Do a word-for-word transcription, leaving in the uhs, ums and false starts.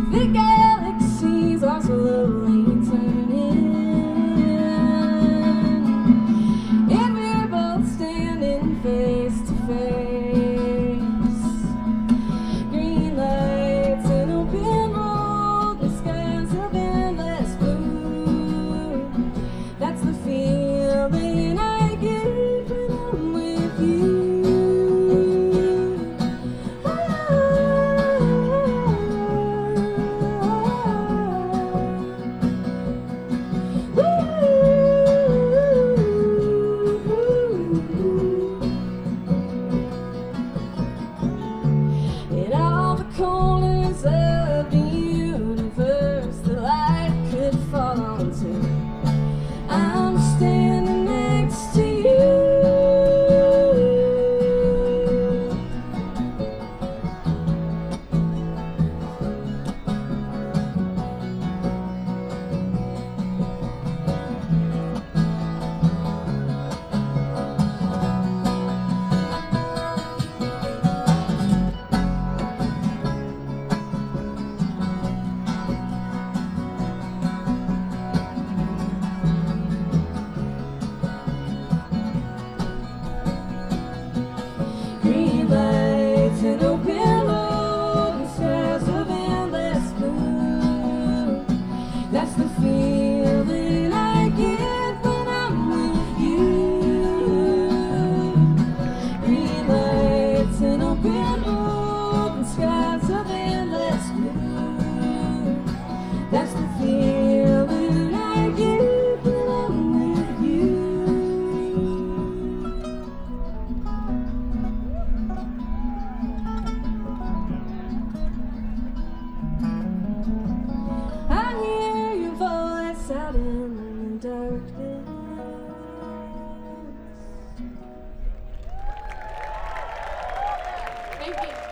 The galaxies are slowly turning, and we're both standing face to face. Green lights and open road, the skies of endless blue. That's the feeling I get when I'm with you. In all the corners of the universe the light could fall onto, I'm standing next to you. Green lights and open road and skies of endless blue. That's the feeling I get when I'm with you. Green lights and open road and skies of endless blue. That's the feeling I get when I'm with you. I hear your voice out in the darkness. Thank you.